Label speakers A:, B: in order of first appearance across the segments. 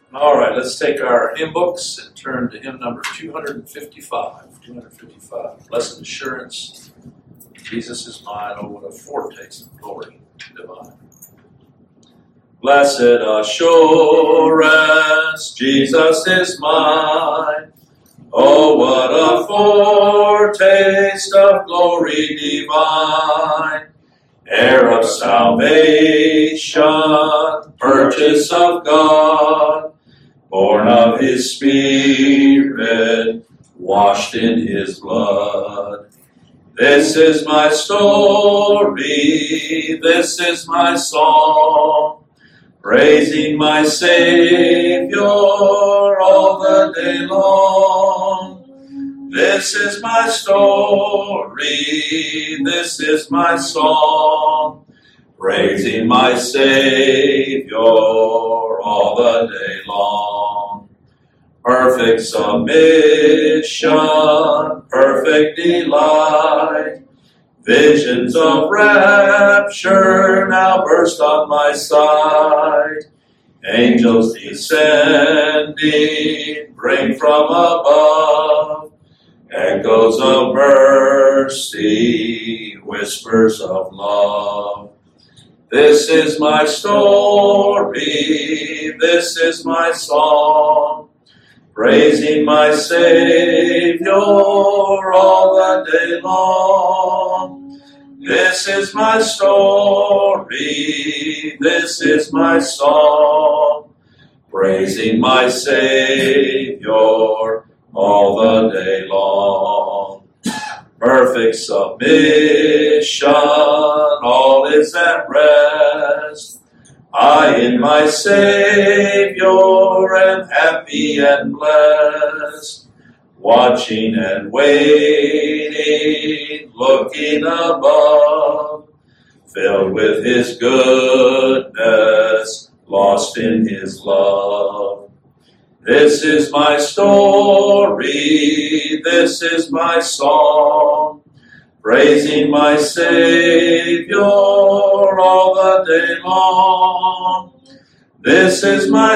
A: All right, let's take our hymn books and turn to hymn number 255. 255. Blessed assurance, Jesus is mine. Oh, what a foretaste of glory divine. Blessed assurance, Jesus is mine. Oh, what a foretaste of glory divine. Heir of salvation, purchase of God, born of his Spirit, washed in his blood. This is my story, this is my song, praising my Savior all the day long. This is my story, this is my song, praising my Savior all the day long. Perfect submission, perfect delight, visions of rapture now burst on my sight. Angels descending, bring from above echoes of mercy, whispers of love. This is my story, this is my song, praising my Savior all the day long. This is my story, this is my song, praising my Savior all the day long. Perfect submission, all is at rest. I in my Savior am happy and blessed, watching and waiting, looking above, filled with his goodness, lost in his love. This is my story, this is my song, praising my Savior all the day long. This is my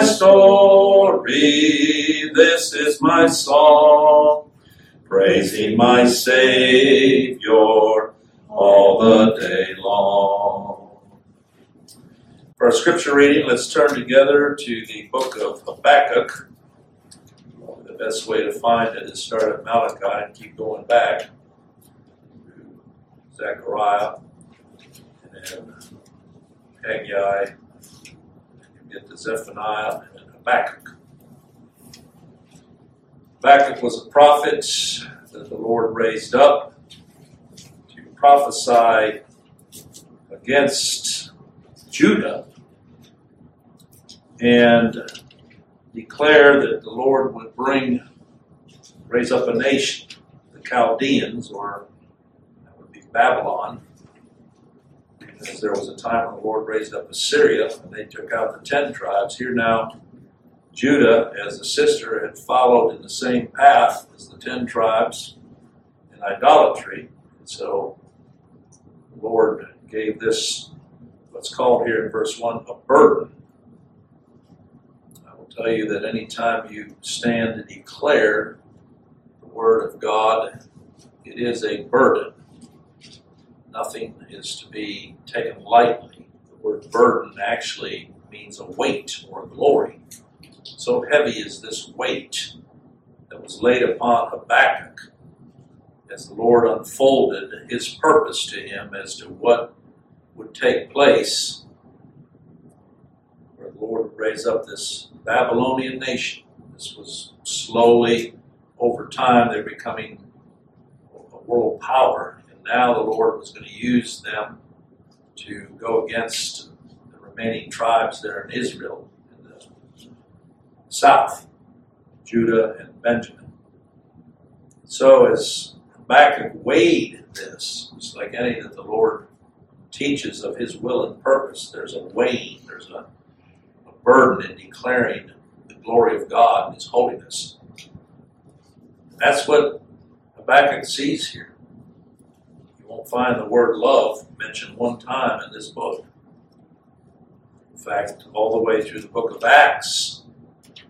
A: story, this is my song, praising my Savior all the day long. For our scripture reading, let's turn together to the book of Habakkuk. The best way to find it is start at Malachi and keep going back to Zechariah and then Haggai, and get to Zephaniah and then Habakkuk. Habakkuk was a prophet that the Lord raised up to prophesy against Judah and declare that the Lord would raise up a nation, the Chaldeans, or that would be Babylon, because there was a time when the Lord raised up Assyria and they took out the 10 tribes. Here now, Judah, as a sister, had followed in the same path as the 10 tribes in idolatry. And so the Lord gave this, what's called here in verse 1, a burden. Tell you that anytime you stand to declare the Word of God, it is a burden. Nothing is to be taken lightly. The word burden actually means a weight or glory. So heavy is this weight that was laid upon Habakkuk as the Lord unfolded his purpose to him as to what would take place, where the Lord would raise up this Babylonian nation. This was slowly, over time, they're becoming a world power. And now the Lord was going to use them to go against the remaining tribes there in Israel, in the south, Judah and Benjamin. So as Habakkuk weighed this, it's like any that the Lord teaches of his will and purpose, there's a weighing, there's a burden in declaring the glory of God and his holiness. That's what Habakkuk sees here. You won't find the word love mentioned one time in this book. In fact, all the way through the book of Acts,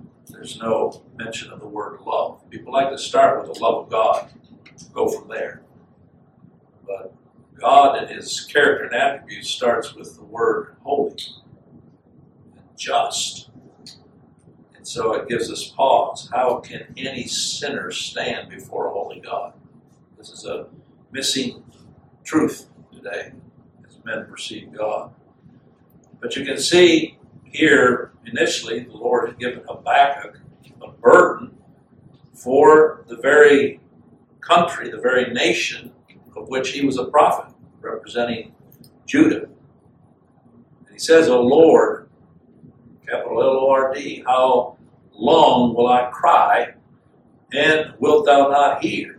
A: there's no mention of the word love. People like to start with the love of God, go from there. But God and his character and attributes starts with the word holy and just. And so it gives us pause. How can any sinner stand before a holy God? This is a missing truth today as men perceive God. But you can see here, initially, the Lord had given Habakkuk a burden for the very country, the very nation of which he was a prophet, representing Judah. And he says, O Lord, capital L-O-R-D, how long will I cry, and wilt thou not hear?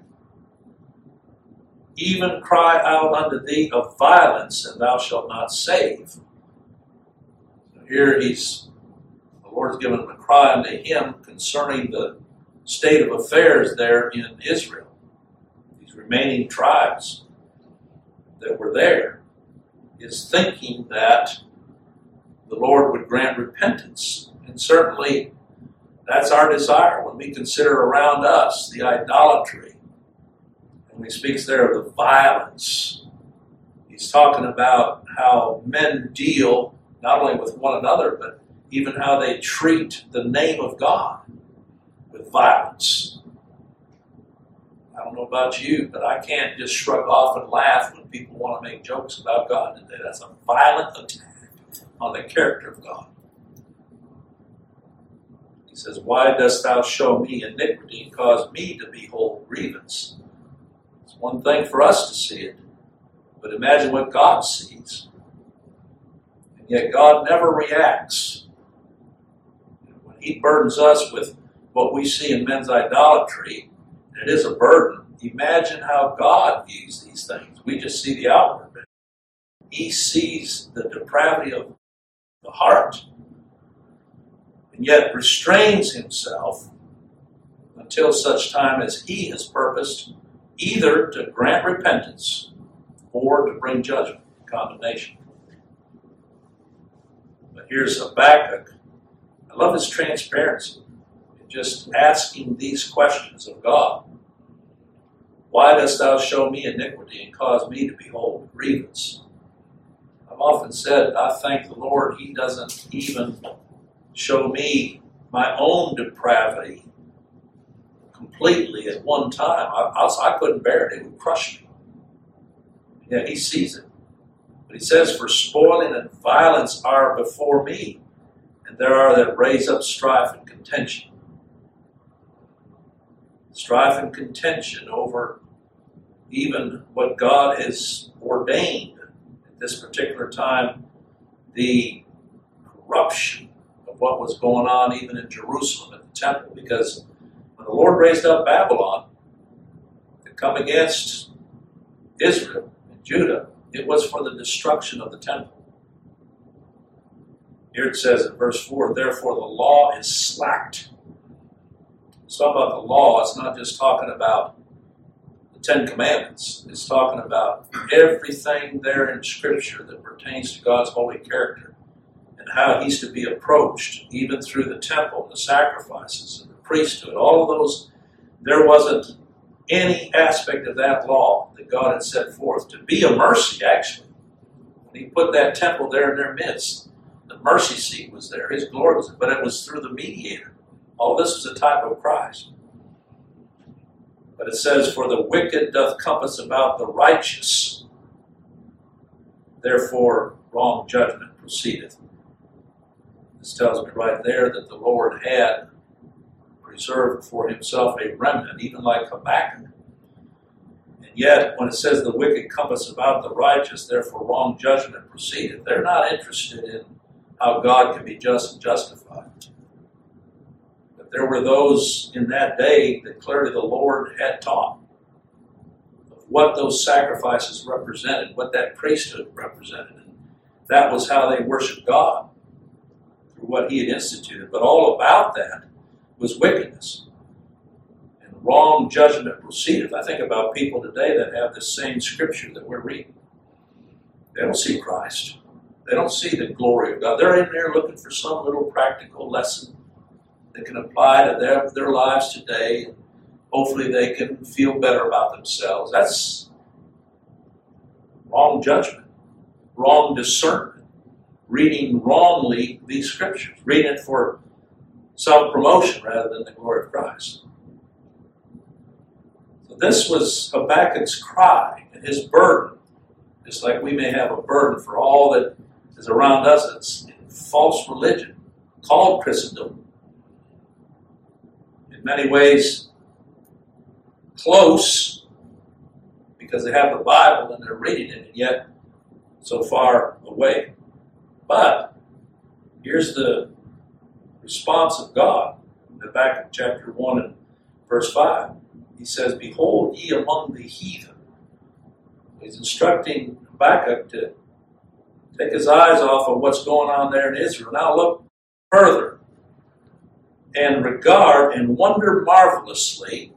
A: Even cry out unto thee of violence, and thou shalt not save. So here the Lord's given him a cry unto him concerning the state of affairs there in Israel. These remaining tribes that were there is thinking that the Lord would grant repentance. And certainly that's our desire when we consider around us the idolatry. When he speaks there of the violence, he's talking about how men deal not only with one another, but even how they treat the name of God with violence. I don't know about you, but I can't just shrug off and laugh when people want to make jokes about God today. That's a violent attack on the character of God. He says, why dost thou show me iniquity and cause me to behold grievance? It's one thing for us to see it, but imagine what God sees. And yet God never reacts. When he burdens us with what we see in men's idolatry, and it is a burden, imagine how God views these things. We just see the outward, but he sees the depravity of the heart, and yet restrains himself until such time as he has purposed either to grant repentance or to bring judgment, condemnation. But here's Habakkuk. I love his transparency in just asking these questions of God. Why dost thou show me iniquity and cause me to behold grievance? I've often said, I thank the Lord he doesn't even show me my own depravity completely at one time. I couldn't bear it. It would crush me. Yeah, he sees it. But he says, for spoiling and violence are before me, and there are that raise up strife and contention. Strife and contention over even what God has ordained at this particular time, the corruption of what was going on even in Jerusalem at the temple, because when the Lord raised up Babylon to come against Israel and Judah, it was for the destruction of the temple. Here it says in verse 4, therefore the law is slacked. It's talking about the law. It's not just talking about the Ten Commandments. It's talking about everything there in Scripture that pertains to God's holy character and how he's to be approached, even through the temple, the sacrifices, and the priesthood. All of those, there wasn't any aspect of that law that God had set forth to be a mercy, actually. When he put that temple there in their midst, the mercy seat was there, his glory was there, but it was through the mediator. All this was a type of Christ. But it says, for the wicked doth compass about the righteous, therefore wrong judgment proceedeth. This tells me right there that the Lord had reserved for himself a remnant, even like Habakkuk. And yet, when it says the wicked compass about the righteous, therefore wrong judgment proceedeth, they're not interested in how God can be just and justified. But there were those in that day that clearly the Lord had taught of what those sacrifices represented, what that priesthood represented. And that was how they worshiped God, through what he had instituted. But all about that was wickedness. And wrong judgment proceedeth. I think about people today that have the same scripture that we're reading. They don't see Christ. They don't see the glory of God. They're in there looking for some little practical lesson that can apply to their lives today. And hopefully they can feel better about themselves. That's wrong judgment, wrong discernment, reading wrongly these scriptures, reading it for self-promotion rather than the glory of Christ. So this was Habakkuk's cry and his burden, just like we may have a burden for all that is around us. It's false religion called Christendom. In many ways, close because they have the Bible and they're reading it, and yet so far away. But here's the response of God. Habakkuk chapter 1 and verse 5. He says, "Behold ye among the heathen." He's instructing Habakkuk to take his eyes off of what's going on there in Israel. Now look further and regard and wonder marvelously.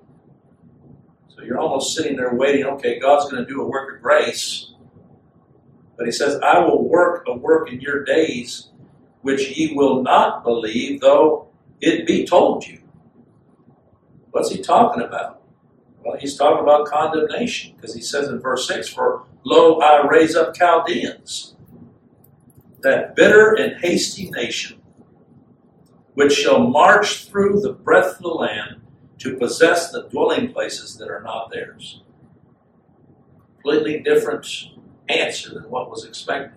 A: So you're almost sitting there waiting, okay, God's going to do a work of grace. But he says, "I will work a work in your days which ye will not believe, though it be told you." What's he talking about? Well, he's talking about condemnation, because he says in verse 6, "For lo, I raise up Chaldeans, that bitter and hasty nation, which shall march through the breadth of the land to possess the dwelling places that are not theirs." Completely different answer than what was expected.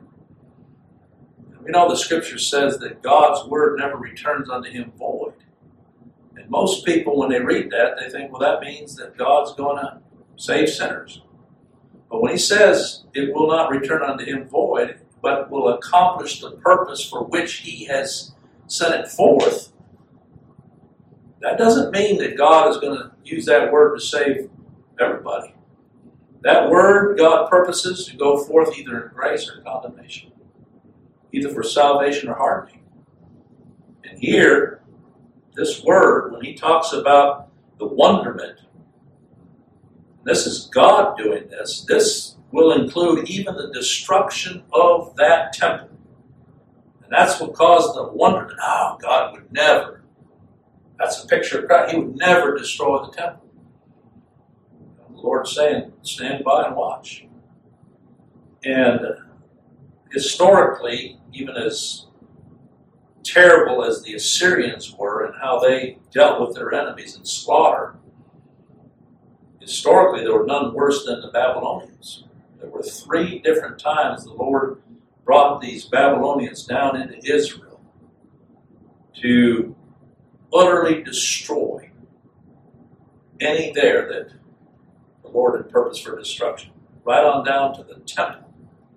A: We know the scripture says that God's word never returns unto him void. And most people, when they read that, they think, well, that means that God's going to save sinners. But when he says it will not return unto him void, but will accomplish the purpose for which he has sent it forth, that doesn't mean that God is going to use that word to save everybody. That word, God purposes to go forth either in grace or condemnation, either for salvation or hardening. And here, this word, when he talks about the wonderment, this is God doing this. This will include even the destruction of that temple. And that's what caused the wonderment. Oh, God would never. That's a picture of Christ. He would never destroy the temple. The Lord's saying, stand by and watch. And historically, even as terrible as the Assyrians were and how they dealt with their enemies and slaughter, historically there were none worse than the Babylonians. There were 3 different times the Lord brought these Babylonians down into Israel to utterly destroy any there that the Lord had purposed for destruction, right on down to the temple.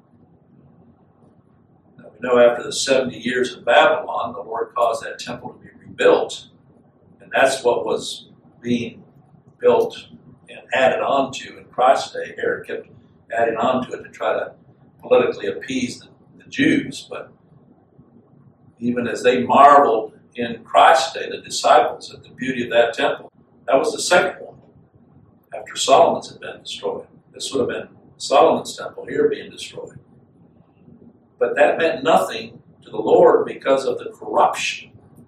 A: Now we know after the 70 years in Babylon, the Lord caused that temple to be rebuilt, and that's what was being built and added on to in Christ's day. Herod kept adding on to it to try to politically appease the Jews, but even as they marveled in Christ's day, the disciples, at the beauty of that temple, that was the second one after Solomon's had been destroyed. This would have been Solomon's temple here being destroyed. But that meant nothing to the Lord because of the corruption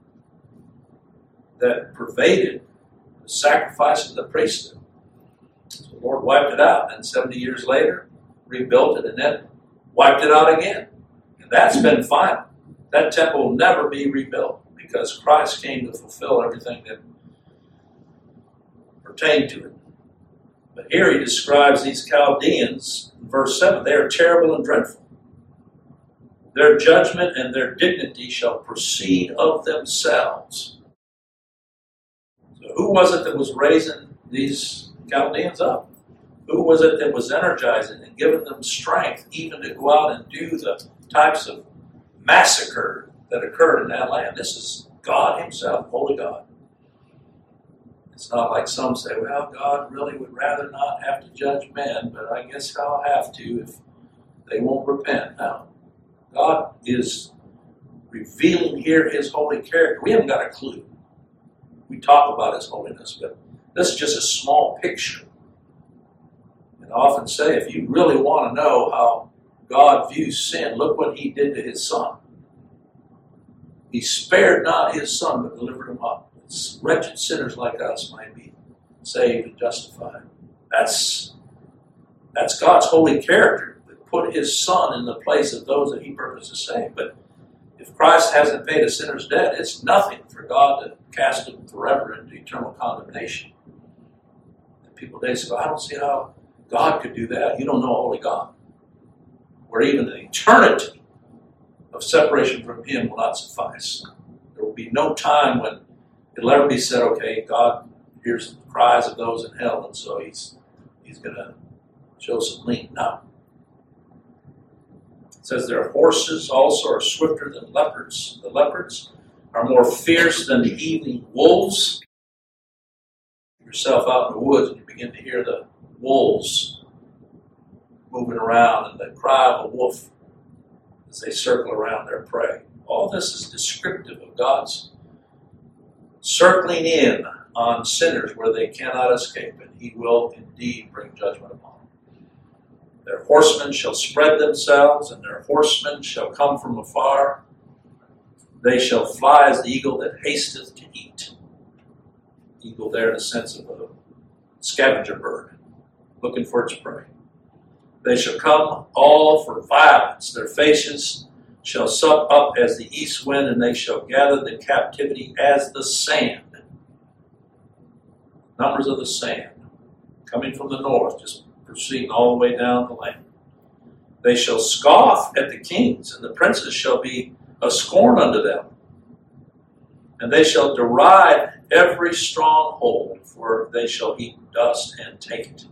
A: that pervaded the sacrifice of the priesthood. So the Lord wiped it out, and 70 years later, rebuilt it, and then wiped it out again. And that's been final. That temple will never be rebuilt because Christ came to fulfill everything that pertained to it. But here he describes these Chaldeans, in verse 7, they are terrible and dreadful. Their judgment and their dignity shall proceed of themselves. So who was it that was raising these Chaldeans up? Who was it that was energizing and giving them strength even to go out and do the types of massacre that occurred in that land? This is God himself, holy God. It's not like some say, well, God really would rather not have to judge men, but I guess I'll have to if they won't repent. No. God is revealing here his holy character. We haven't got a clue. We talk about his holiness, but this is just a small picture. And I often say, if you really want to know how God views sin, look what he did to his son. He spared not his son, but delivered him up. wretched sinners like us might be saved and justified. That's God's holy character, that put his Son in the place of those that he purposed to save. But if Christ hasn't paid a sinner's debt, it's nothing for God to cast them forever into eternal condemnation. And people today say, I don't see how God could do that. You don't know a holy God. Where even an eternity of separation from him will not suffice. There will be no time when it'll ever be said, okay, God hears the cries of those in hell, and so he's going to show some lean. No. It says their horses also are swifter than leopards. The leopards are more fierce than the evening wolves. Yourself out in the woods and you begin to hear the wolves moving around and the cry of a wolf as they circle around their prey. All this is descriptive of God's circling in on sinners where they cannot escape, and he will indeed bring judgment upon them. Their horsemen shall spread themselves, and their horsemen shall come from afar. They shall fly as the eagle that hasteth to eat. Eagle there in the sense of a scavenger bird, looking for its prey. They shall come all for violence. Their faces shall suck up as the east wind, and they shall gather the captivity as the sand. Numbers of the sand, coming from the north, just proceeding all the way down the land. They shall scoff at the kings, and the princes shall be a scorn unto them. And they shall deride every stronghold, for they shall eat dust and take it.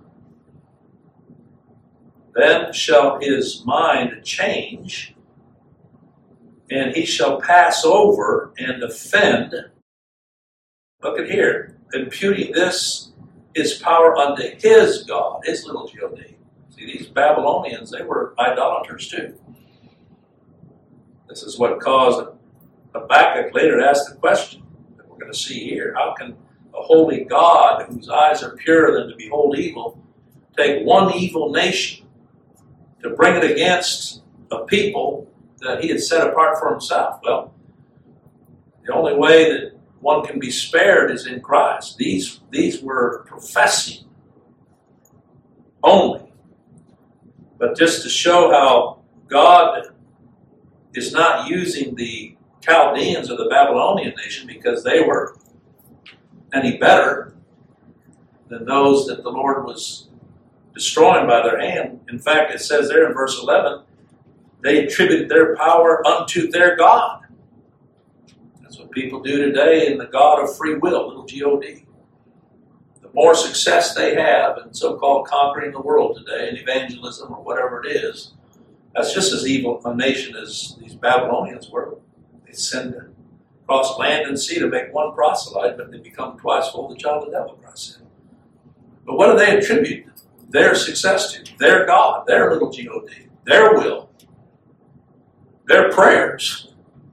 A: Then shall his mind change, and he shall pass over and offend. Look at here, imputing this his power unto his God, his little G-O-D. See, these Babylonians, they were idolaters too. This is what caused Habakkuk later to ask the question that we're going to see here. How can a holy God, whose eyes are purer than to behold evil, take one evil nation to bring it against a people that he had set apart for himself? Well, the only way that one can be spared is in Christ. These were professing only. But just to show how God is not using the Chaldeans or the Babylonian nation because they were any better than those that the Lord was destroying by their hand. In fact, it says there in verse 11, they attributed their power unto their God. That's what people do today in the God of free will, little G-O-D. The more success they have in so-called conquering the world today in evangelism or whatever it is, that's just as evil a nation as these Babylonians were. They send across land and sea to make one proselyte, but they become twice full of the child of the devil, Christ said. But what do they attribute their success to? Their God, their little G-O-D, their will, their prayers.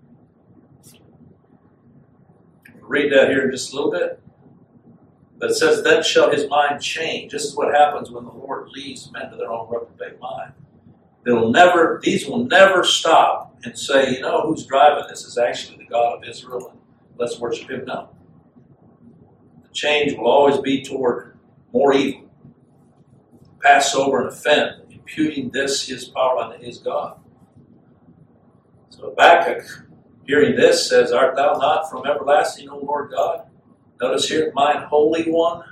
A: We'll read that here in just a little bit. But it says, then shall his mind change. This is what happens when the Lord leads men to their own reprobate mind. These will never stop and say, you know, who's driving this is actually the God of Israel, and let's worship him. No. The change will always be toward more evil. Pass over and offend, imputing this his power unto his God. So Habakkuk, hearing this, says, art thou not from everlasting, O Lord God? Notice here, mine holy one.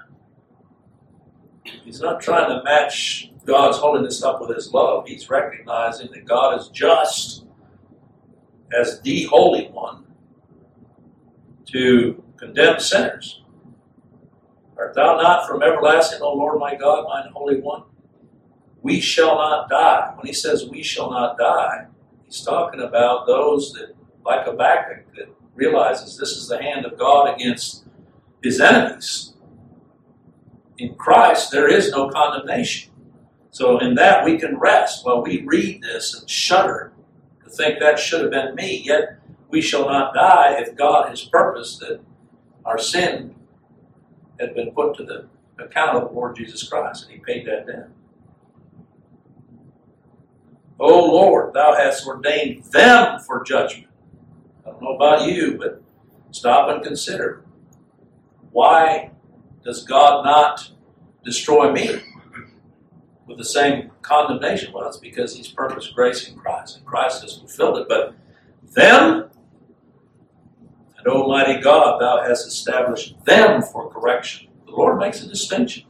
A: He's not trying to match God's holiness up with his love. He's recognizing that God is just as the Holy One to condemn sinners. Art thou not from everlasting, O Lord my God, mine Holy One? We shall not die. When he says we shall not die, he's talking about those that, like Habakkuk, that realizes this is the hand of God against his enemies. In Christ, there is no condemnation. So in that we can rest. While we read this and shudder to think that should have been me, yet we shall not die if God has purposed that our sin had been put to the account of the Lord Jesus Christ, and he paid that debt. O Lord, thou hast ordained them for judgment. I don't know about you, but stop and consider. why does God not destroy me with the same condemnation? Well, it's because He's purposed grace in Christ, and Christ has fulfilled it. But them, and Almighty God, Thou hast established them for correction. The Lord makes a distinction.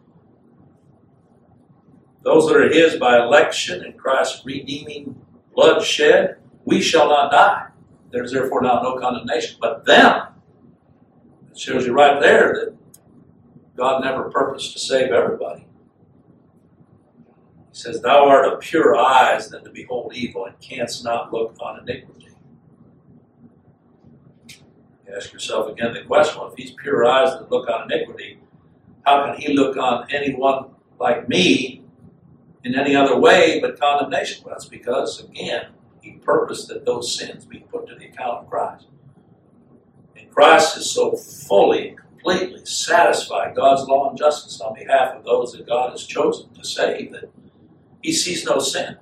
A: Those that are His by election and Christ's redeeming blood shed, we shall not die. There's therefore now no condemnation. But them, it shows you right there that God never purposed to save everybody. He says, Thou art of purer eyes than to behold evil, and canst not look on iniquity. You ask yourself again the question, well, if He's pure eyes that look on iniquity, how can He look on anyone like me in any other way but condemnation? Well, that's because, again, He purposed that those sins be put to the account of Christ. And Christ is so fully and completely satisfied God's law and justice on behalf of those that God has chosen to save that He sees no sin.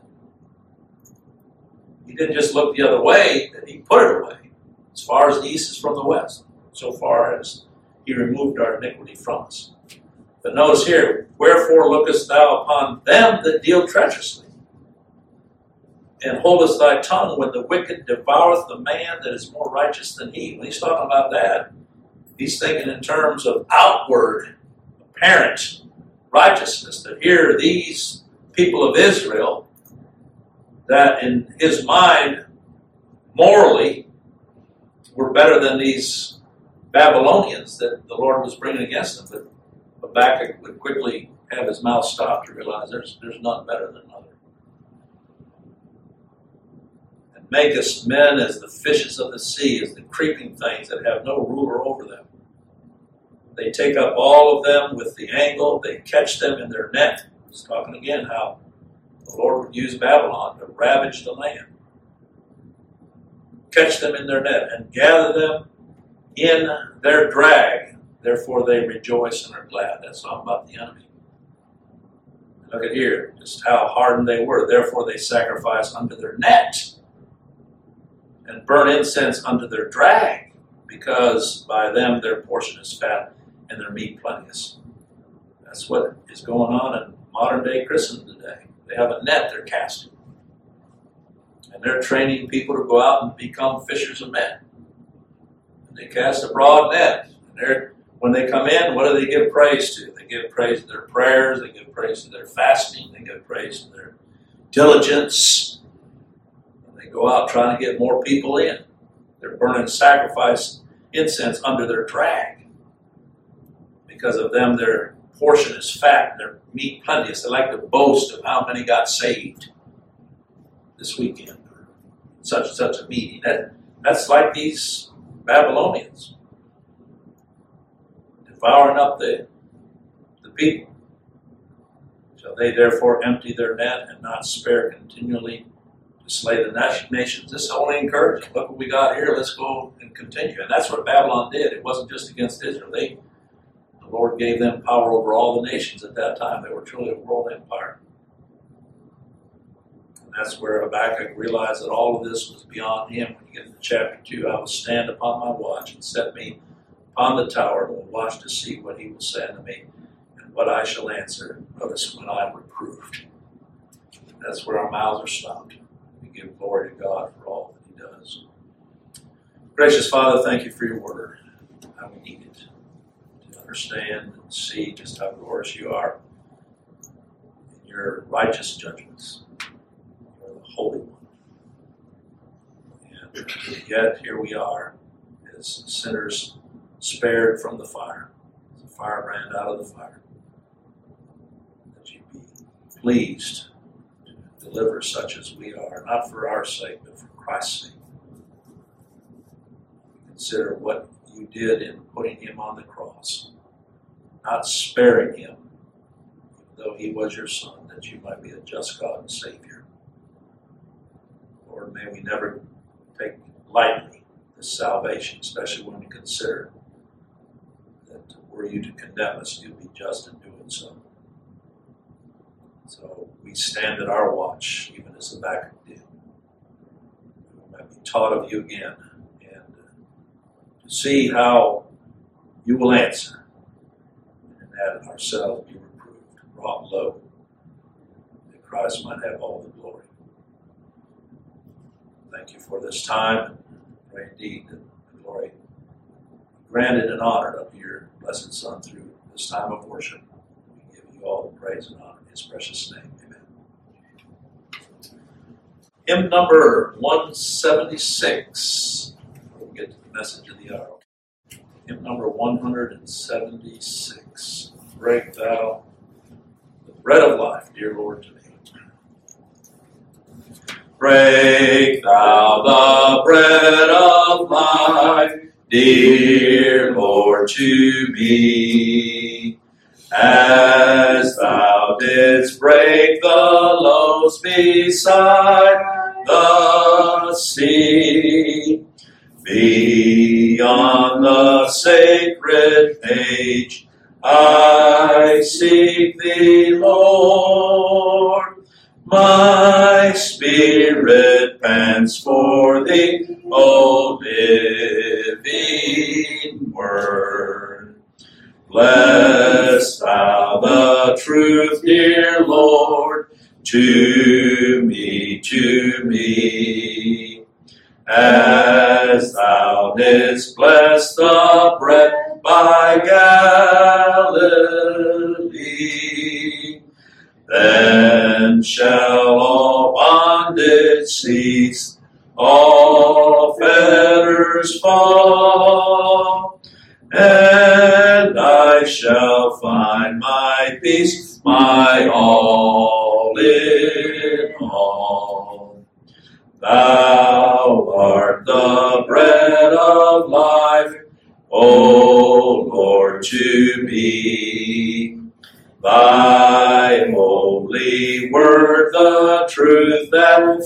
A: He didn't just look the other way, that He put it away. As far as the east is from the west, so far as He removed our iniquity from us. But notice here, wherefore lookest thou upon them that deal treacherously, and holdest thy tongue when the wicked devoureth the man that is more righteous than he? When he's talking about that, he's thinking in terms of outward, apparent righteousness. That here, these people of Israel, that in his mind, morally, were better than these Babylonians that the Lord was bringing against them. But Habakkuk would quickly have his mouth stopped to realize there's none better than another. And makest men as the fishes of the sea, as the creeping things that have no ruler over them. They take up all of them with the angle, they catch them in their net. He's talking again how the Lord would use Babylon to ravage the land. Catch them in their net, and gather them in their drag. Therefore they rejoice and are glad. That's all about the enemy. Look at here, just how hardened they were. Therefore they sacrifice unto their net, and burn incense unto their drag, because by them their portion is fat, and their meat plenteous. That's what is going on in modern day Christendom today. They have a net they're casting. And they're training people to go out and become fishers of men. And they cast a broad net. And when they come in, what do they give praise to? They give praise to their prayers. They give praise to their fasting. They give praise to their diligence. And they go out trying to get more people in. They're burning sacrifice incense under their drag. Because of them, their portion is fat and their meat plenteous. They like to boast of how many got saved this weekend. Such and such a meeting. That's like these Babylonians. Devouring up the people. Shall they therefore empty their net and not spare continually to slay the nations? This is only encouraging. Look what we got here. Let's go and continue. And that's what Babylon did. It wasn't just against Israel. The Lord gave them power over all the nations at that time. They were truly a world empire. That's where Habakkuk realized that all of this was beyond him. When you get into chapter 2, I will stand upon my watch and set me upon the tower and will watch to see what he will say unto me and what I shall answer. Notice when I am reproved. That's where our mouths are stopped. We give glory to God for all that He does. Gracious Father, thank You for Your word. How we need it to understand and see just how glorious You are in Your righteous judgments. Holy One. And yet here we are as sinners spared from the fire. As the firebrand out of the fire. That You be pleased to deliver such as we are, not for our sake, but for Christ's sake. Consider what You did in putting Him on the cross, not sparing Him, even though He was Your Son, that You might be a just God and Savior. Lord, may we never take lightly this salvation, especially when we consider that were You to condemn us, You'd be just in doing so. So we stand at our watch, even as Habakkuk did. We might be taught of You again, and to see how you will answer, and that ourselves be reproved, brought low, that Christ might have all the glory. Thank you for this time. Pray indeed that the glory be granted and honored unto your blessed Son through this time of worship. We give you all the praise and honor in his precious name. Amen. Hymn number 176. We'll get to the message of the hour. Hymn number 176. Break thou the bread of life, dear Lord, to me. Break thou the bread of life, dear Lord, to me. As thou didst break the loaves beside the sea, beyond the sacred page, I seek thee, Lord. My spirit pants for thee, O living word. Bless thou the truth, dear Lord, to me, as thou didst bless the bread by Galilee. Then shall all bondage cease, all fetters fall, and I shall find my peace, my all in all. Thou art the bread of life, O Lord, to me. Thy holy word, the truth that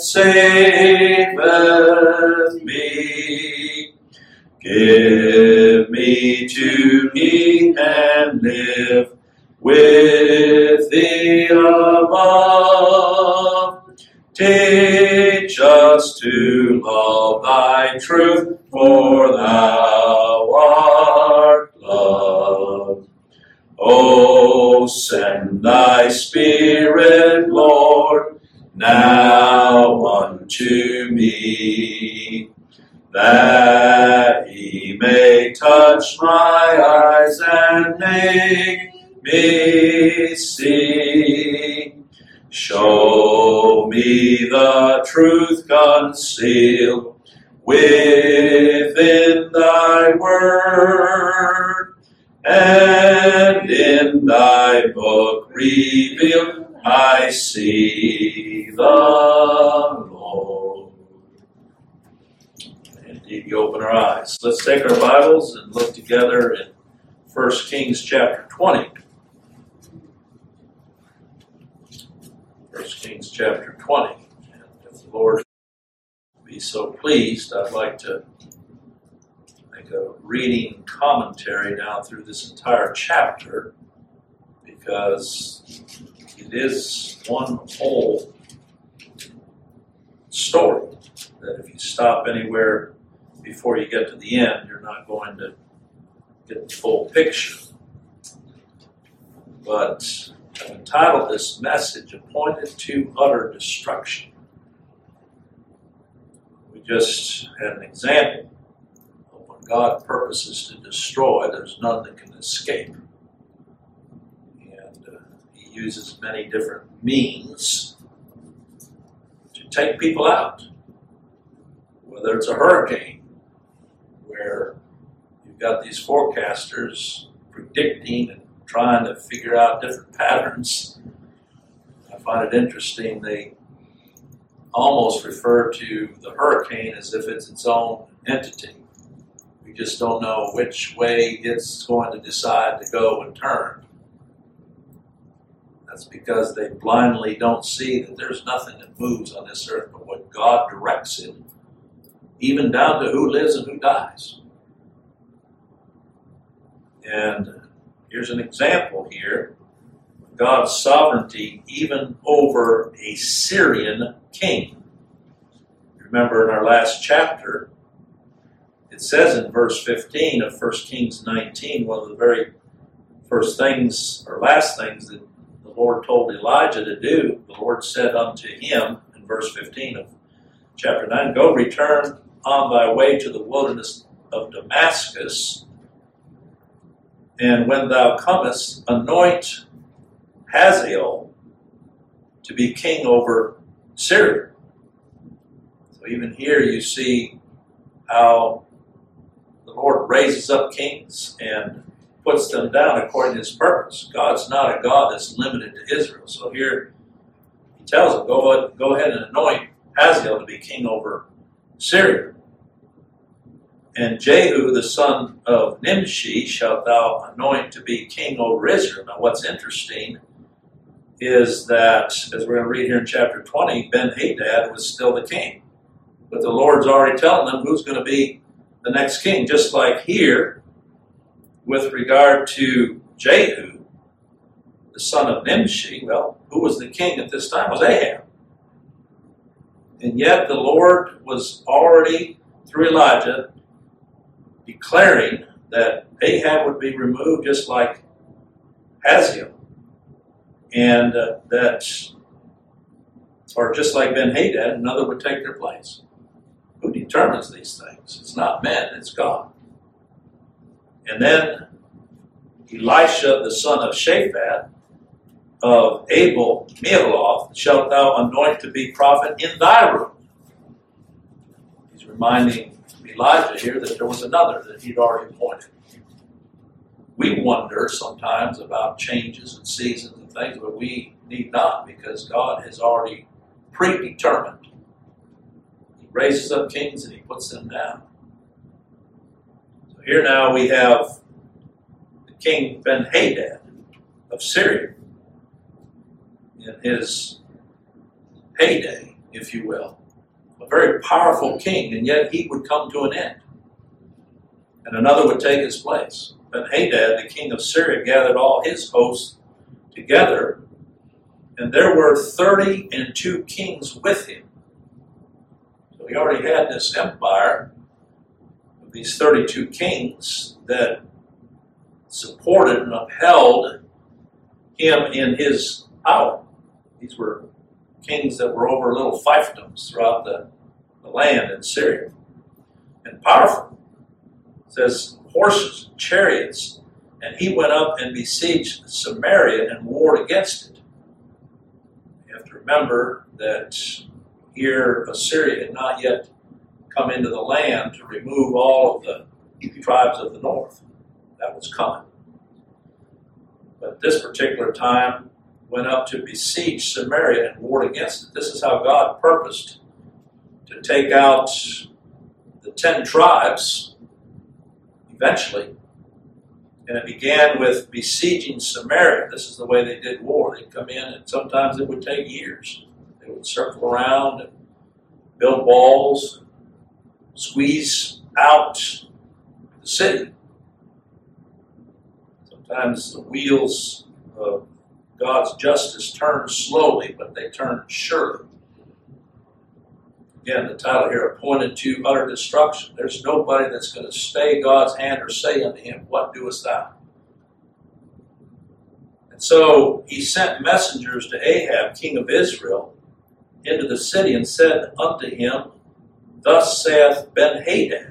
A: saveth me. Give me to eat and live with thee above. Teach us to love thy truth, for thou art love. O send thy Spirit, Lord, now unto me, that he may touch my eyes and make me see. Show me the truth concealed within thy word, and in thy book revealed I see the Lord. Indeed, you open our eyes. Let's take our Bibles and look together in 1 Kings chapter 20. 1 Kings chapter 20. And if the Lord be so pleased, I'd like to make a reading commentary now through this entire chapter, because it is one whole story that if you stop anywhere before you get to the end, you're not going to get the full picture. But I've entitled this message, Appointed to Utter Destruction. We just had an example of when God purposes to destroy, there's none that can escape. And he uses many different means to take people out. Whether it's a hurricane, where you've got these forecasters predicting and trying to figure out different patterns. I find it interesting, they almost refer to the hurricane as if it's its own entity. We just don't know which way it's going to decide to go and turn. That's because they blindly don't see that there's nothing that moves on this earth but what God directs it, even down to who lives and who dies. And here's an example here of God's sovereignty even over a Syrian king. Remember in our last chapter, It says in verse 15 of 1 Kings 19, one of the very first things or last things that the Lord told Elijah to do, the Lord said unto him in verse 15 of chapter 9, Go return on thy way to the wilderness of Damascus, and when thou comest, anoint Hazael to be king over Syria. So even here you see how the Lord raises up kings and puts them down according to his purpose. God's not a God that's limited to Israel. So here he tells them, go ahead and anoint Hazael to be king over Syria. And Jehu, the son of Nimshi, shalt thou anoint to be king over Israel. Now what's interesting is that, as we're going to read here in chapter 20, Ben-Hadad was still the king. But the Lord's already telling them who's going to be the next king. Just like here, with regard to Jehu, the son of Nimshi, well, who was the king at this time? It was Ahab. And yet the Lord was already, through Elijah, declaring that Ahab would be removed just like Hazael. And or just like Ben-Hadad, another would take their place. Who determines these things? It's not men, it's God. And then Elisha, the son of Shaphat, of Abel Meholah, shalt thou anoint to be prophet in thy room. He's reminding Elijah here that there was another that he'd already appointed. We wonder sometimes about changes and seasons and things, but we need not, because God has already predetermined. He raises up kings and he puts them down. So here now we have the king Ben-Hadad of Syria in his heyday, if you will. A very powerful king, and yet he would come to an end. And another would take his place. Ben-Hadad, the king of Syria, gathered all his hosts together, and there were 32 kings with him. So he already had this empire of these 32 kings that supported and upheld him in his power. These were kings that were over little fiefdoms throughout the land in Syria. And powerful. It says horses, chariots, and he went up and besieged Samaria and warred against it. You have to remember that here Assyria had not yet come into the land to remove all of the tribes of the north. That was coming. But this particular time went up to besiege Samaria and warred against it. This is how God purposed to take out the 10 tribes eventually. And it began with besieging Samaria. This is the way they did war. They'd come in, and sometimes it would take years. They would circle around and build walls, squeeze out the city. Sometimes the wheels of God's justice turn slowly, but they turn surely. Again, the title here, appointed to utter destruction. There's nobody that's going to stay God's hand or say unto him, what doest thou? And so he sent messengers to Ahab, king of Israel, into the city and said unto him, Thus saith Ben-Hadad.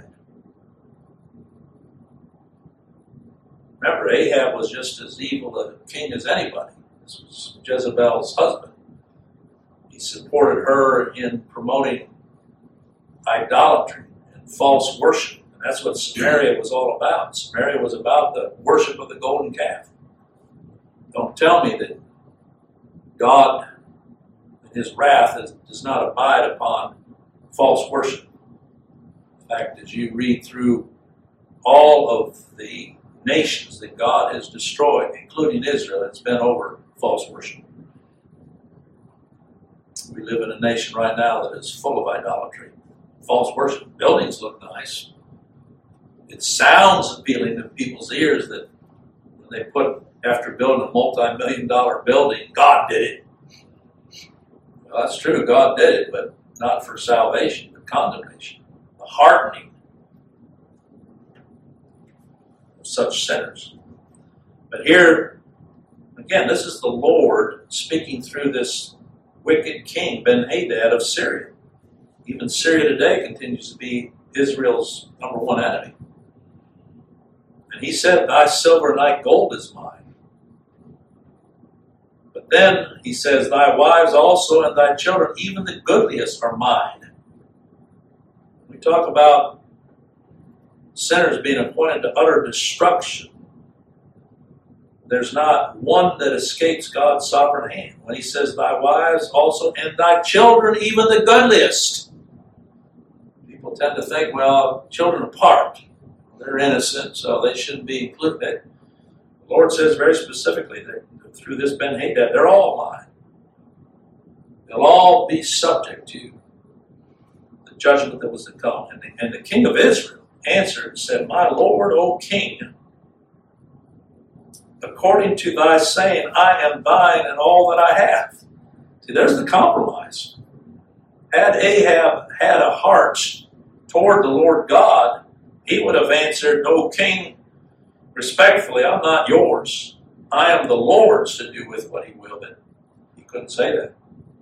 A: Remember, Ahab was just as evil a king as anybody. This was Jezebel's husband. He supported her in promoting idolatry and false worship. And that's what Samaria was all about. Samaria was about the worship of the golden calf. Don't tell me that God, in his wrath, does not abide upon false worship. In fact, as you read through all of the nations that God has destroyed, including Israel, it's been over false worship. We live in a nation right now that is full of idolatry, false worship. Buildings look nice. It sounds appealing to people's ears that when they put, after building a multi-million-dollar building, God did it. Well, that's true, God did it, but not for salvation, but condemnation. The hardening such sinners. But here, again, this is the Lord speaking through this wicked king, Ben-Hadad of Syria. Even Syria today continues to be Israel's number one enemy. And he said, thy silver and thy gold is mine. But then he says, thy wives also and thy children, even the goodliest, are mine. We talk about sinners being appointed to utter destruction. There's not one that escapes God's sovereign hand. When he says, thy wives also and thy children, even the goodliest. People tend to think, well, children apart. They're innocent, so they shouldn't be included. The Lord says very specifically that through this Ben-Hadad, they're all mine. They'll all be subject to the judgment that was to come. And the king of Israel answered and said, my Lord, O king, according to thy saying, I am thine and all that I have. See, there's the compromise. Had Ahab had a heart toward the Lord God, he would have answered, O king, respectfully, I'm not yours. I am the Lord's to do with what he will. But he couldn't say that.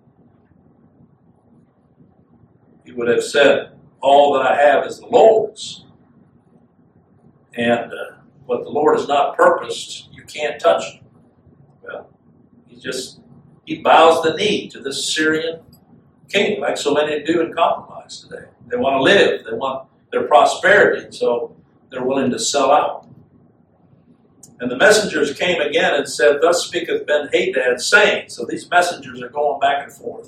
A: He would have said, all that I have is the Lord's. And what the Lord has not purposed, you can't touch it. Well, he bows the knee to this Syrian king, like so many do in compromise today. They want to live. They want their prosperity, so they're willing to sell out. And the messengers came again and said, thus speaketh Ben-Hadad, saying. So these messengers are going back and forth.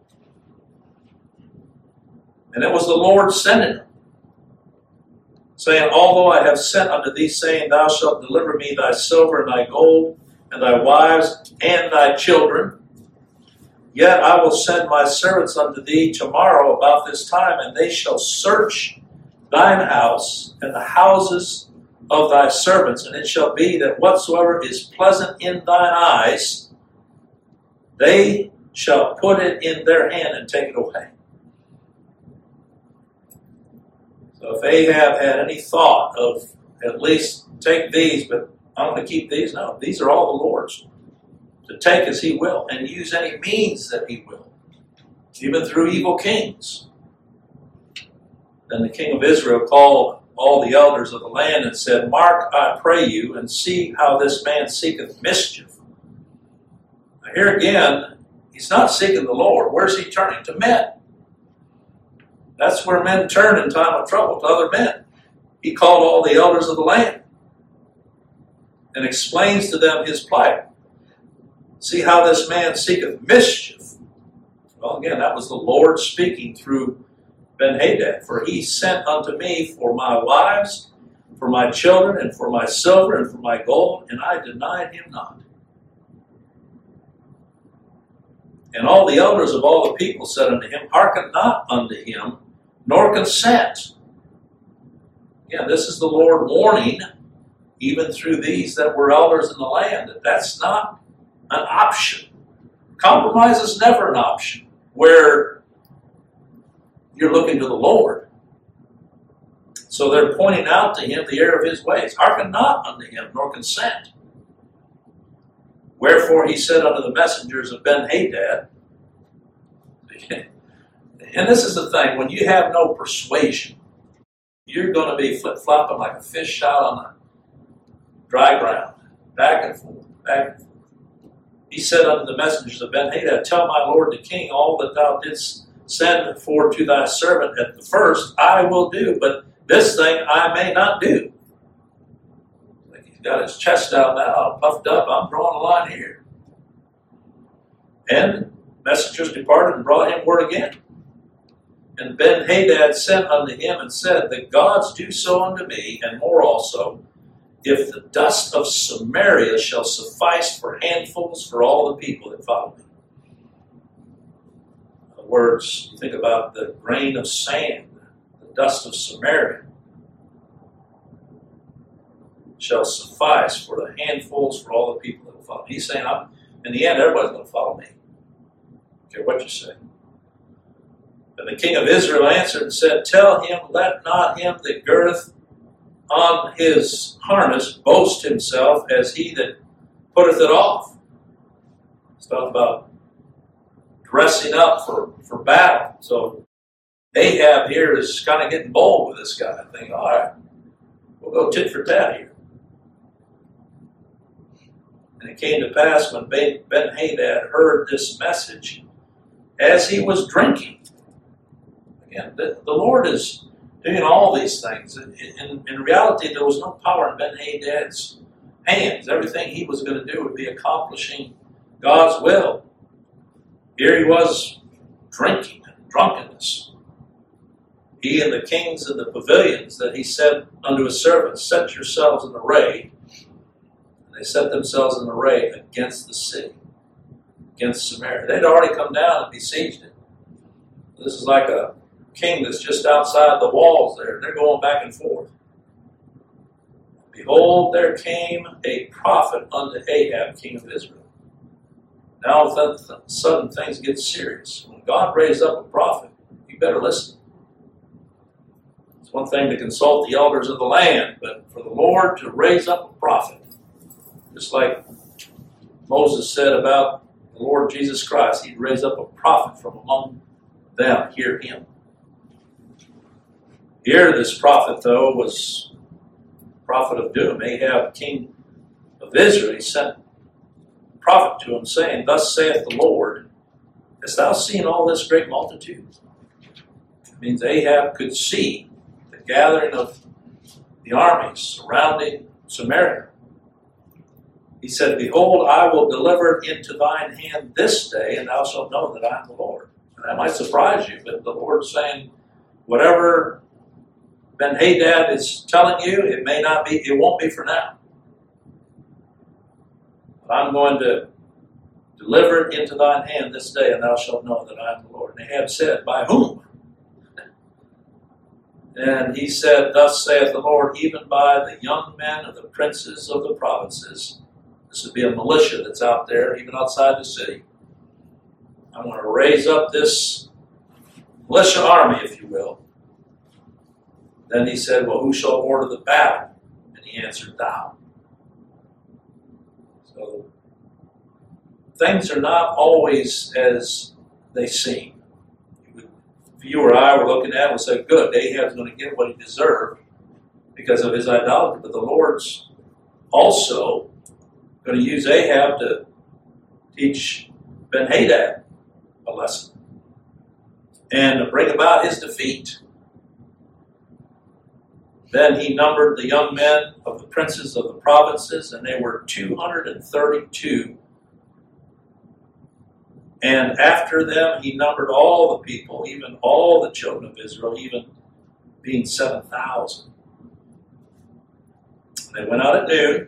A: And it was the Lord sending them, saying, although I have sent unto thee, saying, thou shalt deliver me thy silver and thy gold, and thy wives and thy children, yet I will send my servants unto thee tomorrow about this time, and they shall search thine house and the houses of thy servants, and it shall be that whatsoever is pleasant in thine eyes, they shall put it in their hand and take it away. So if Ahab had any thought of at least take these, but I'm going to keep these, no, these are all the Lord's. To take as he will and use any means that he will, even through evil kings. Then the king of Israel called all the elders of the land and said, mark, I pray you, and see how this man seeketh mischief. Now here again, he's not seeking the Lord. Where's he turning? To men. That's where men turn in time of trouble, to other men. He called all the elders of the land and explains to them his plight. See how this man seeketh mischief. Well, again, that was the Lord speaking through Ben-Hadad. For he sent unto me for my wives, for my children, and for my silver, and for my gold, and I denied him not. And all the elders of all the people said unto him, hearken not unto him, nor consent. Again, this is the Lord warning, even through these that were elders in the land, that that's not an option. Compromise is never an option where you're looking to the Lord. So they're pointing out to him the error of his ways. Hearken not unto him, nor consent. Wherefore he said unto the messengers of Ben-Hadad, and this is the thing, when you have no persuasion, you're going to be flip-flopping like a fish out on the dry ground, back and forth, back and forth. He said unto the messengers of Ben-Hadad, tell my lord the king all that thou didst send for to thy servant at the first, I will do, but this thing I may not do. Like he's got his chest out now, puffed up, I'm drawing a line here. And messengers departed and brought him word again. And Ben-Hadad sent unto him and said, the gods do so unto me, and more also, if the dust of Samaria shall suffice for handfuls for all the people that follow me. In other words, you think about the grain of sand, the dust of Samaria shall suffice for the handfuls for all the people that will follow me. He's saying, in the end, everybody's going to follow me. I don't care what you say. And the king of Israel answered and said, tell him, let not him that girdeth on his harness boast himself as he that putteth it off. It's talking about dressing up for battle. So Ahab here is kind of getting bold with this guy. Thinking, all right, we'll go tit for tat here. And it came to pass when Ben-Hadad heard this message, as he was drinking. Again, the Lord is doing all these things. In reality, there was no power in Ben-Hadad's hands. Everything he was going to do would be accomplishing God's will. Here he was drinking and drunkenness. He and the kings in the pavilions that he said unto his servants, set yourselves in array. And they set themselves in array against the city, against Samaria. They'd already come down and besieged it. This is like a king that's just outside the walls there. They're going back and forth. Behold, there came a prophet unto Ahab, king of Israel. Now all of a sudden things get serious. When God raised up a prophet, you better listen. It's one thing to consult the elders of the land, but for the Lord to raise up a prophet, just like Moses said about the Lord Jesus Christ, he'd raise up a prophet from among them. Hear him. Here, this prophet, though, was a prophet of doom. Ahab, king of Israel, he sent a prophet to him, saying, thus saith the Lord, hast thou seen all this great multitude? It means Ahab could see the gathering of the armies surrounding Samaria. He said, behold, I will deliver it into thine hand this day, and thou shalt know that I am the Lord. And that might surprise you, but the Lord's saying, whatever Ben-Hadad is telling you, it may not be, it won't be for now. But I'm going to deliver it into thine hand this day, and thou shalt know that I am the Lord. And Ahab said, by whom? And he said, thus saith the Lord, even by the young men of the princes of the provinces. This would be a militia that's out there, even outside the city. I'm going to raise up this militia army, if you will. Then he said, well, who shall order the battle? And he answered, thou. So things are not always as they seem. If you or I were looking at it and said, good, Ahab's going to get what he deserved because of his idolatry. But the Lord's also going to use Ahab to teach Ben-Hadad a lesson and to bring about his defeat. Then he numbered the young men of the princes of the provinces, and they were 232. And after them he numbered all the people, even all the children of Israel, even being 7,000. They went out at noon,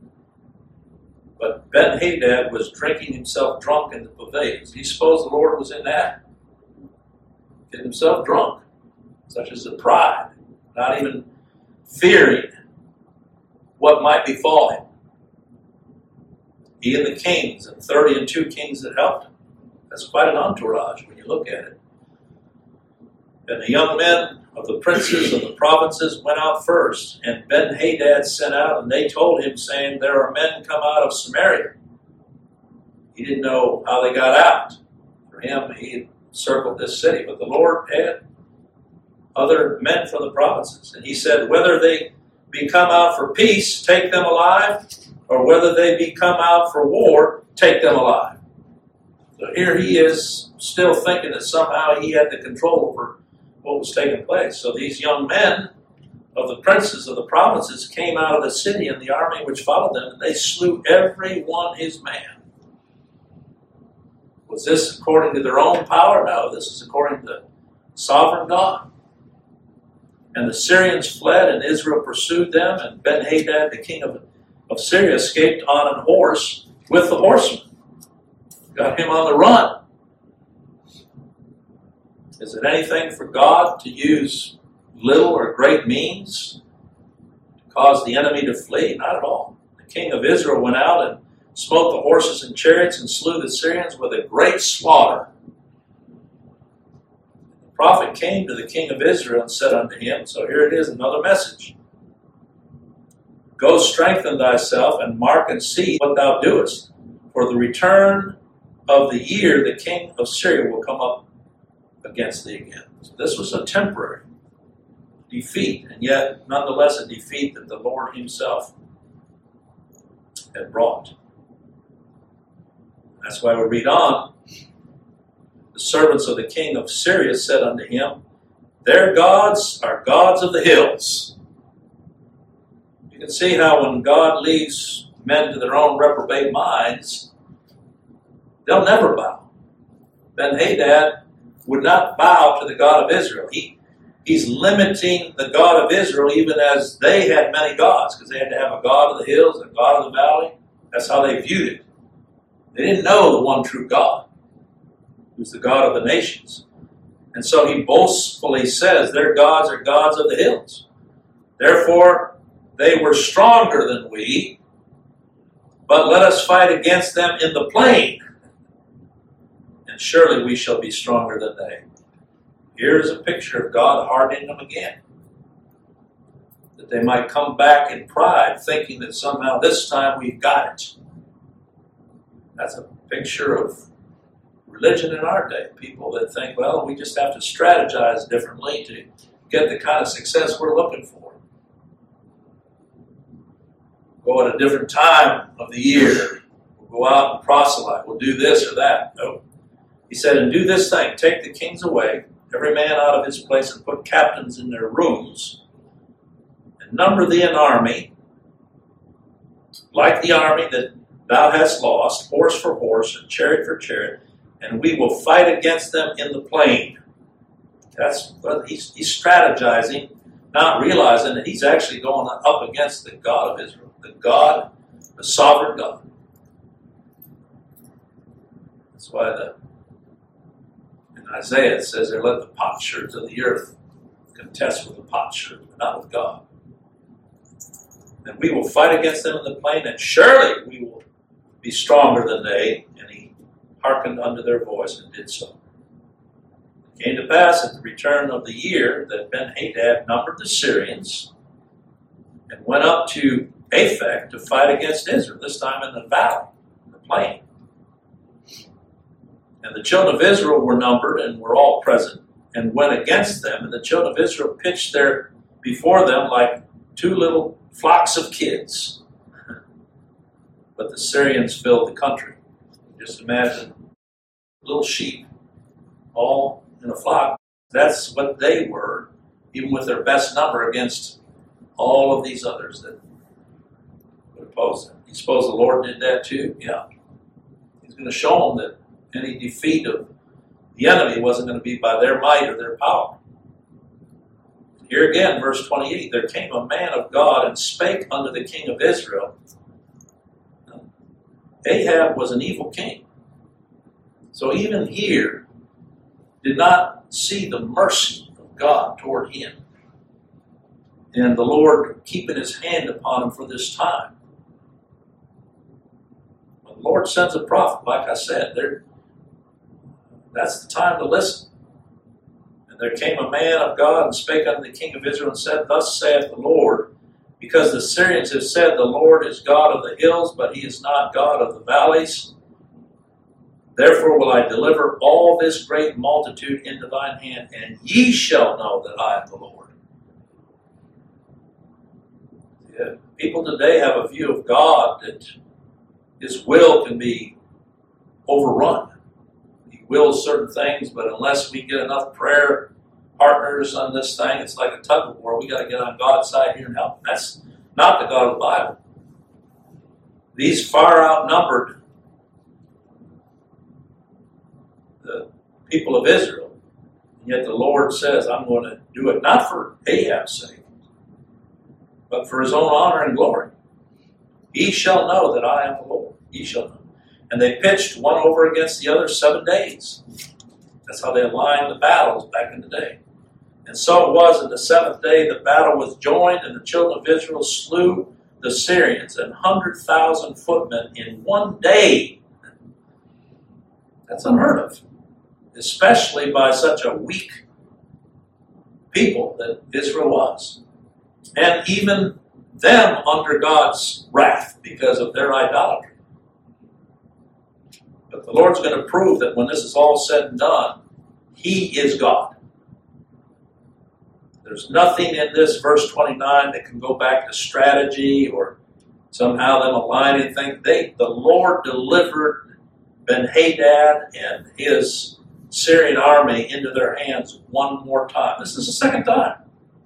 A: but Ben-Hadad was drinking himself drunk in the pavilions. Do you suppose the Lord was in that? Getting himself drunk, such as the pride, not even fearing what might befall him. He and the kings, and 32 kings that helped him. That's quite an entourage when you look at it. And the young men of the princes of the provinces went out first, and Ben-Hadad sent out, and they told him, saying, there are men come out of Samaria. He didn't know how they got out. For him, he had circled this city, but the Lord had other men from the provinces. And he said, whether they be come out for peace, take them alive, or whether they be come out for war, take them alive. So here he is still thinking that somehow he had the control over what was taking place. So these young men of the princes of the provinces came out of the city and the army which followed them, and they slew every one his man. Was this according to their own power? No, this is according to sovereign God. And the Syrians fled, and Israel pursued them, and Ben-Hadad, the king of Syria, escaped on an horse with the horsemen. Got him on the run. Is it anything for God to use little or great means to cause the enemy to flee? Not at all. The king of Israel went out and smote the horses and chariots and slew the Syrians with a great slaughter. The prophet came to the king of Israel and said unto him, so here it is, another message. Go strengthen thyself, and mark and see what thou doest. For the return of the year, the king of Syria will come up against thee again. So this was a temporary defeat, and yet nonetheless a defeat that the Lord himself had brought. That's why we read on. The servants of the king of Syria said unto him, their gods are gods of the hills. You can see how when God leaves men to their own reprobate minds, they'll never bow. Ben-Hadad would not bow to the God of Israel. He's limiting the God of Israel even as they had many gods, because they had to have a God of the hills, a God of the valley. That's how they viewed it. They didn't know the one true God, who's the God of the nations. And so he boastfully says, their gods are gods of the hills. Therefore, they were stronger than we, but let us fight against them in the plain, and surely we shall be stronger than they. Here's a picture of God hardening them again, that they might come back in pride, thinking that somehow this time we've got it. That's a picture of religion in our day. People that think, well, we just have to strategize differently to get the kind of success we're looking for. Go at a different time of the year. We'll go out and proselyte. We'll do this or that. No. He said, and do this thing. Take the kings away, every man out of his place, and put captains in their rooms, and number thee an army, like the army that thou hast lost, horse for horse, and chariot for chariot, and we will fight against them in the plain. That's what he's strategizing, not realizing that he's actually going up against the God of Israel, the sovereign God. That's why in Isaiah it says there, let the potsherds of the earth contest with the potsherds, but not with God. And we will fight against them in the plain, and surely we will be stronger than they. And he hearkened unto their voice and did so. It came to pass at the return of the year that Ben-Hadad numbered the Syrians and went up to Aphek to fight against Israel, this time in the valley, in the plain. And the children of Israel were numbered and were all present and went against them. And the children of Israel pitched there before them like two little flocks of kids. But the Syrians filled the country. Just imagine little sheep all in a flock. That's what they were, even with their best number against all of these others that would oppose them. You suppose the Lord did that too? Yeah. He's going to show them that any defeat of the enemy wasn't going to be by their might or their power. Here again, verse 28, there came a man of God and spake unto the king of Israel. Ahab was an evil king. So even here, did not see the mercy of God toward him. And the Lord keeping his hand upon him for this time. When the Lord sends a prophet, like I said, that's the time to listen. And there came a man of God and spake unto the king of Israel and said, thus saith the Lord, because the Syrians have said, the Lord is God of the hills, but he is not God of the valleys. Therefore will I deliver all this great multitude into thine hand, and ye shall know that I am the Lord. Yeah. People today have a view of God that his will can be overrun. He wills certain things, but unless we get enough prayer partners on this thing, it's like a tug of war. We got to get on God's side here and help. That's not the God of the Bible. These far outnumbered the people of Israel, and yet the Lord says, I'm going to do it not for Ahab's sake, but for his own honor and glory. Ye shall know that I am the Lord. Ye shall know. And they pitched one over against the other 7 days. That's how they aligned the battles back in the day. And so it was in the 7th day the battle was joined, and the children of Israel slew the Syrians, 100,000 footmen in 1 day. That's unheard of, especially by such a weak people that Israel was. And even them under God's wrath because of their idolatry. But the Lord's going to prove that when this is all said and done, He is God. There's nothing in this verse 29 that can go back to strategy or somehow them aligning things. The Lord delivered Ben-Hadad and his Syrian army into their hands one more time. This is the second time.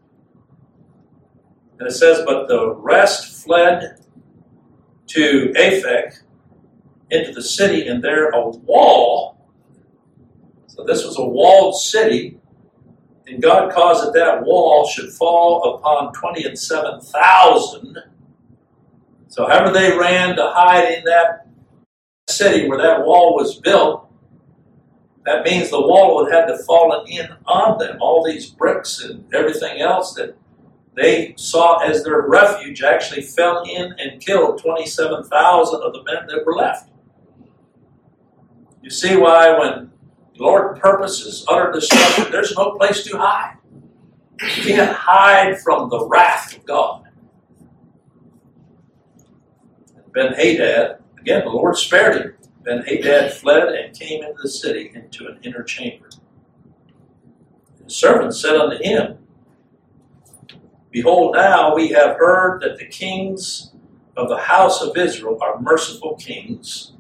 A: And it says, but the rest fled to Aphek into the city, and there a wall. So this was a walled city, and God caused that wall should fall upon 27,000. So however they ran to hide in that city where that wall was built, that means the wall would have to fall in on them. All these bricks and everything else that they sought as their refuge actually fell in and killed 27,000 of the men that were left. You see why when the Lord purposes utter destruction, there's no place to hide. You can't hide from the wrath of God. Ben-Hadad, again, the Lord spared him. Ben-Hadad fled and came into the city, into an inner chamber. The servant said unto him, Behold, now we have heard that the kings of the house of Israel are merciful kings.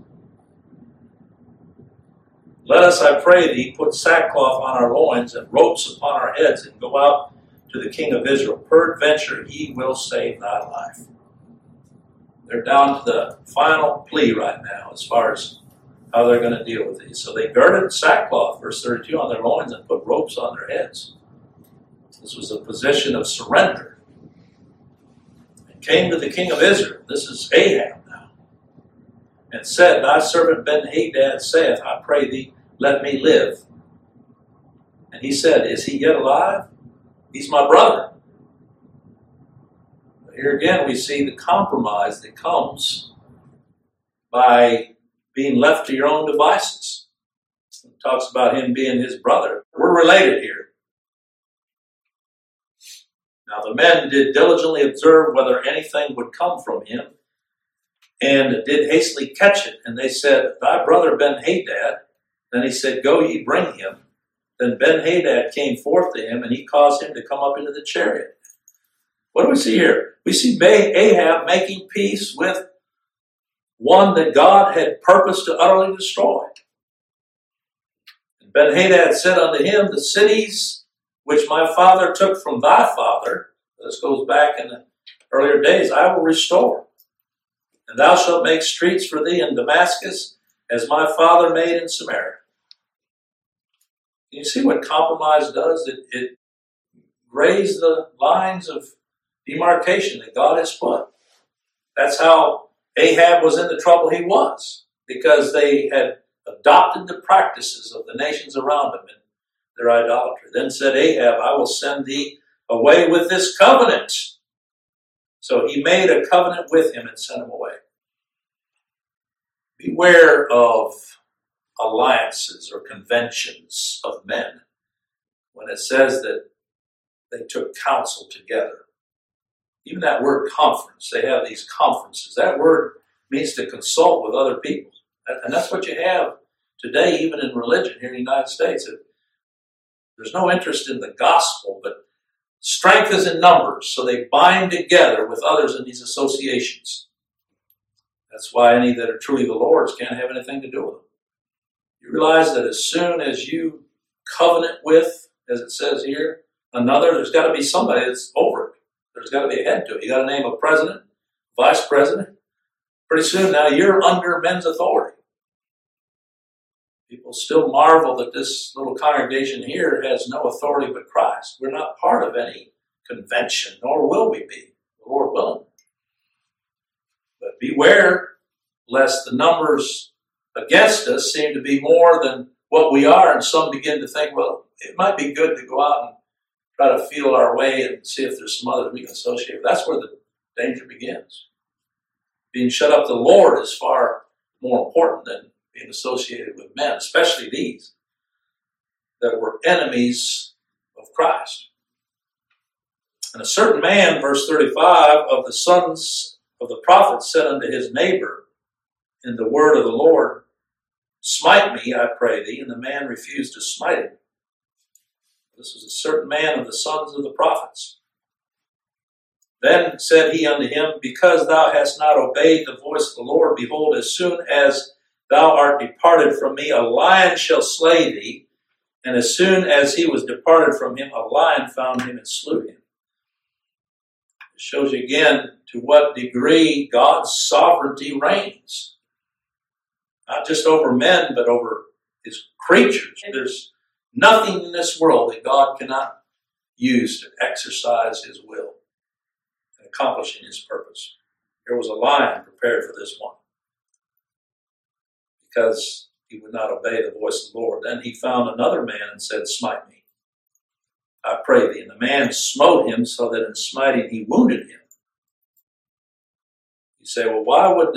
A: Let us, I pray thee, put sackcloth on our loins and ropes upon our heads and go out to the king of Israel. Peradventure he will save thy life. They're down to the final plea right now as far as how they're going to deal with these. So they girded sackcloth, verse 32, on their loins and put ropes on their heads. This was a position of surrender. And came to the king of Israel, this is Ahab now, and said, Thy servant Ben-Hadad saith, I pray thee, let me live. And he said, Is he yet alive? He's my brother. But here again we see the compromise that comes by being left to your own devices. It talks about him being his brother. We're related here. Now the men did diligently observe whether anything would come from him, and did hastily catch it. And they said, Thy brother Ben-Hadad. Then he said, Go ye, bring him. Then Ben-Hadad came forth to him, and he caused him to come up into the chariot. What do we see here? We see Ahab making peace with one that God had purposed to utterly destroy. And Ben-Hadad said unto him, The cities which my father took from thy father, this goes back in the earlier days, I will restore. And thou shalt make streets for thee in Damascus, as my father made in Samaria. You see what compromise does? It raised the lines of demarcation that God has put. That's how Ahab was in the trouble he was, because they had adopted the practices of the nations around him in their idolatry. Then said Ahab, I will send thee away with this covenant. So he made a covenant with him and sent him away. Beware of alliances or conventions of men when it says that they took counsel together. Even that word conference, they have these conferences. That word means to consult with other people. And that's what you have today, even in religion here in the United States. There's no interest in the gospel, but strength is in numbers. So they bind together with others in these associations. That's why any that are truly the Lord's can't have anything to do with them. You realize that as soon as you covenant with, as it says here, another, there's got to be somebody that's over it. There's got to be a head to it. You got to name a president, vice president. Pretty soon now you're under men's authority. People still marvel that this little congregation here has no authority but Christ. We're not part of any convention, nor will we be, the Lord willing. But beware lest the numbers against us seem to be more than what we are, and some begin to think, well, it might be good to go out and try to feel our way and see if there's some others we can associate with. That's where the danger begins. Being shut up to the Lord is far more important than being associated with men, especially these that were enemies of Christ. And a certain man, verse 35, of the sons of the prophets said unto his neighbor in the word of the Lord, Smite me, I pray thee. And the man refused to smite him. This was a certain man of the sons of the prophets. Then said he unto him, Because thou hast not obeyed the voice of the Lord, behold, as soon as thou art departed from me, a lion shall slay thee. And as soon as he was departed from him, a lion found him and slew him. It shows you again to what degree God's sovereignty reigns. Not just over men, but over his creatures. There's nothing in this world that God cannot use to exercise his will and accomplishing his purpose. There was a lion prepared for this one because he would not obey the voice of the Lord. Then he found another man and said, Smite me, I pray thee. And the man smote him so that in smiting he wounded him. You say, well, why would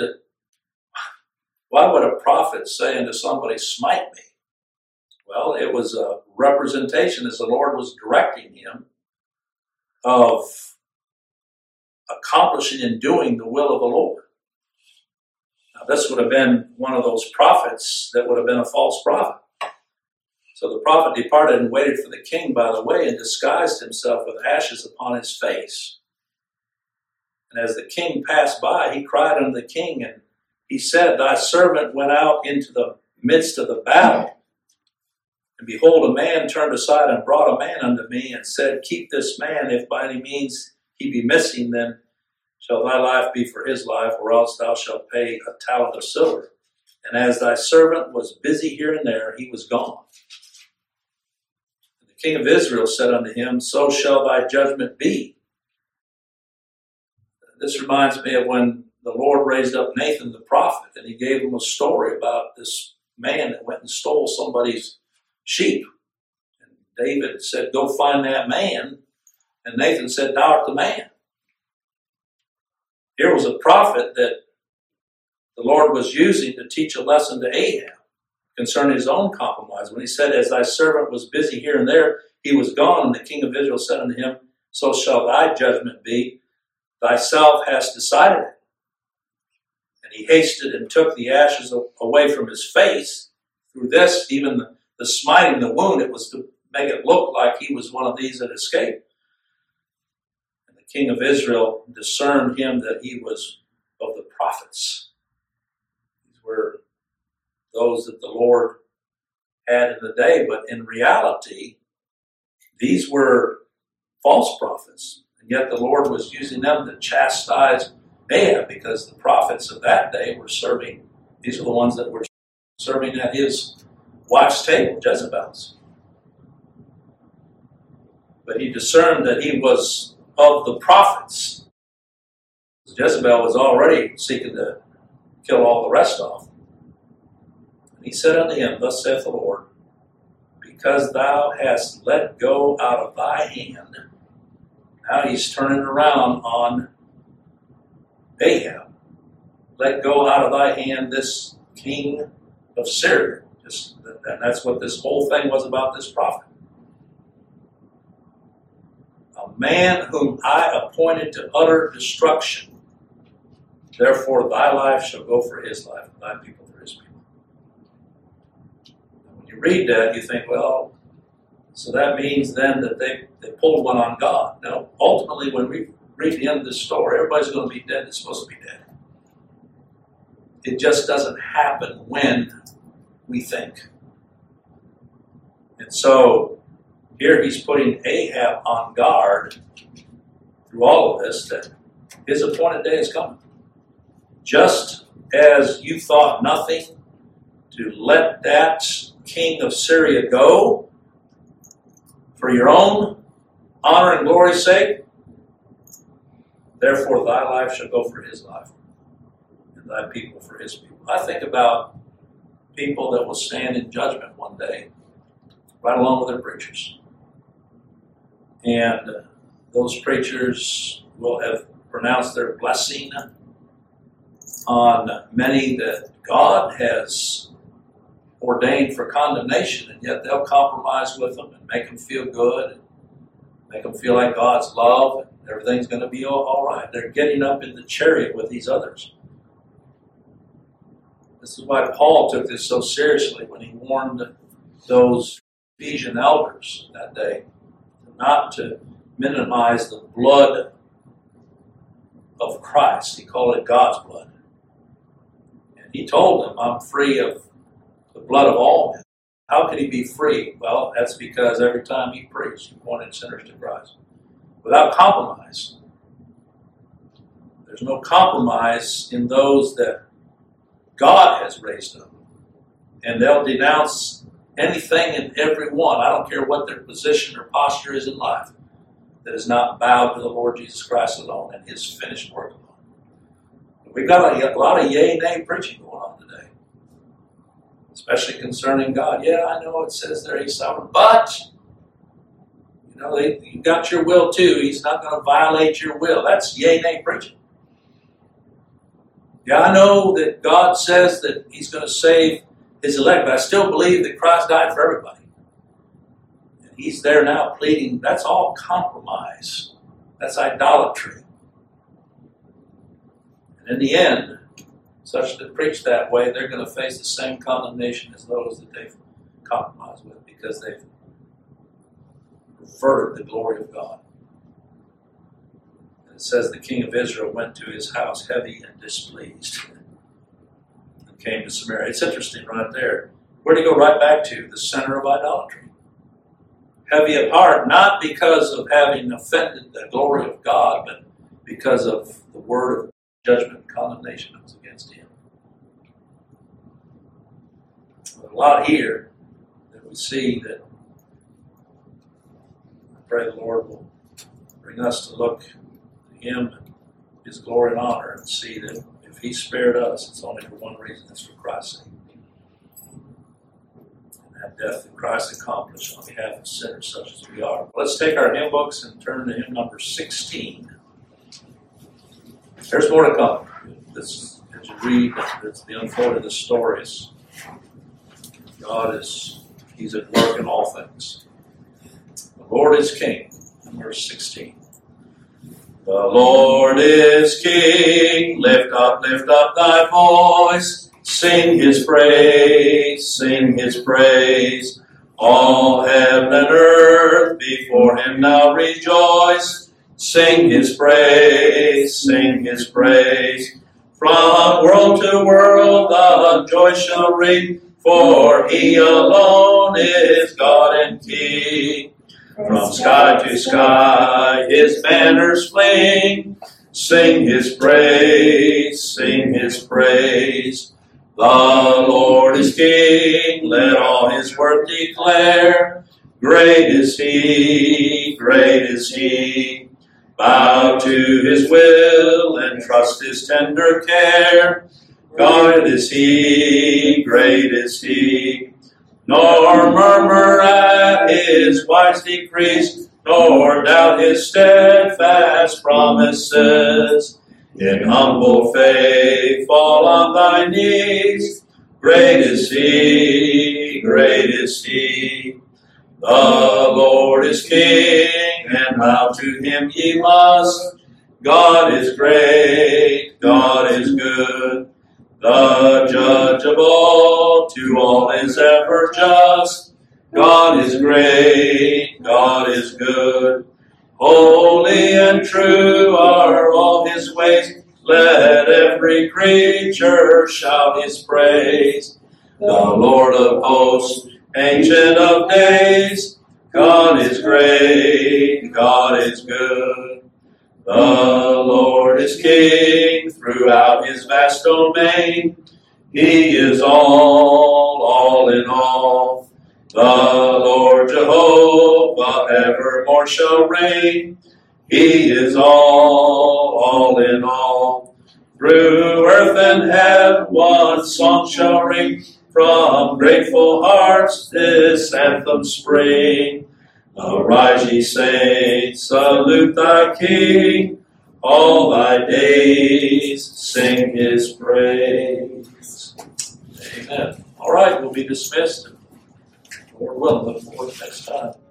A: a prophet say unto somebody, Smite me? Well, it was a representation as the Lord was directing him of accomplishing and doing the will of the Lord. Now, this would have been one of those prophets that would have been a false prophet. So the prophet departed and waited for the king by the way and disguised himself with ashes upon his face. And as the king passed by, he cried unto the king, and he said, Thy servant went out into the midst of the battle. And behold, a man turned aside and brought a man unto me and said, Keep this man, if by any means he be missing, then shall thy life be for his life, or else thou shalt pay a talent of silver. And as thy servant was busy here and there, he was gone. And the king of Israel said unto him, So shall thy judgment be. This reminds me of when the Lord raised up Nathan the prophet, and he gave him a story about this man that went and stole somebody's sheep. And David said, Go find that man. And Nathan said, Thou art the man. Here was a prophet that the Lord was using to teach a lesson to Ahab concerning his own compromise. When he said, As thy servant was busy here and there, he was gone. And the king of Israel said unto him, So shall thy judgment be. Thyself hast decided it. And he hasted and took the ashes away from his face. Through this, even the smiting the wound, it was to make it look like he was one of these that escaped. And the king of Israel discerned him that he was of the prophets. These were those that the Lord had in the day, but in reality, these were false prophets. And yet the Lord was using them to chastise Ahab, because the prophets of that day were serving, these are the ones that were serving at his wife's table, Jezebel's. But he discerned that he was of the prophets. Jezebel was already seeking to kill all the rest off. And he said unto him, Thus saith the Lord, Because thou hast let go out of thy hand. Now he's turning around on Ahab. Let go out of thy hand this king of Syria. And that's what this whole thing was about this prophet. A man whom I appointed to utter destruction. Therefore thy life shall go for his life, and thy people for his people. And when you read that, you think, well, so that means then that they pulled one on God. No, ultimately when we read the end of this story, everybody's going to be dead that's supposed to be dead. It just doesn't happen when we think. And so here he's putting Ahab on guard through all of this, that his appointed day is coming. Just as you thought nothing to let that king of Syria go for your own honor and glory's sake, therefore thy life shall go for his life, and thy people for his people. I think about people that will stand in judgment one day, right along with their preachers. And those preachers will have pronounced their blessing on many that God has ordained for condemnation, and yet they'll compromise with them and make them feel good, and Make them feel like God's love and everything's going to be all right. They're getting up in the chariot with these others. This is why Paul took this so seriously when he warned those Ephesian elders that day not to minimize the blood of Christ. He called it God's blood. And he told them, I'm free of the blood of all men. How could he be free? Well, that's because every time he preached, he pointed sinners to Christ. Without compromise. There's no compromise in those that God has raised up. And they'll denounce anything and everyone. I don't care what their position or posture is in life, that is not bowed to the Lord Jesus Christ alone and His finished work alone. We've got a lot of yay, nay preaching going on today. Especially concerning God. Yeah, I know it says there He's sovereign, but you got your will too. He's not going to violate your will. That's yay, nay preaching. Yeah, I know that God says that He's going to save His elect, but I still believe that Christ died for everybody. And He's there now pleading. That's all compromise. That's idolatry. And in the end, such that preach that way, they're going to face the same condemnation as those that they've compromised with, because they've perverted the glory of God. And it says the king of Israel went to his house heavy and displeased and came to Samaria. It's interesting right there. Where do you go right back to? The center of idolatry. Heavy at heart, not because of having offended the glory of God, but because of the word of judgment and condemnation that was against him. There's a lot here that we see that I pray the Lord will bring us to look to Him and His glory and honor and see that if He spared us, it's only for one reason, it's for Christ's sake. And that death that Christ accomplished on behalf of sinners such as we are. Let's take our hymn books and turn to hymn number 16. There's more to come. This, as you read, it's the unfolding of the stories. God He's at work in all things. The Lord is King. Verse 16. The Lord is King. Lift up thy voice. Sing His praise. Sing His praise. All heaven and earth before Him now rejoice. Sing His praise, sing His praise. From world to world the joy shall ring, for He alone is God and King. From sky to sky His banners fling. Sing His praise, sing His praise. The Lord is King, let all His work declare. Great is He, great is He. Bow to His will and trust His tender care. God is He, great is He. Nor murmur at His wise decrees, nor doubt His steadfast promises. In humble faith fall on thy knees. Great is He, great is He. The Lord is King, and bow to Him ye must. God is great, God is good. The judge of all, to all is ever just. God is great, God is good. Holy and true are all His ways. Let every creature shout His praise. The Lord of hosts, Ancient of days, God is great, God is good. The Lord is King throughout His vast domain. He is all in all. The Lord Jehovah evermore shall reign. He is all in all. Through earth and heaven one song shall ring. From grateful hearts this anthem spring. Arise, ye saints, salute thy King. All thy days sing His praise. Amen. All right, we'll be dismissed. Lord willing, look forward to next time.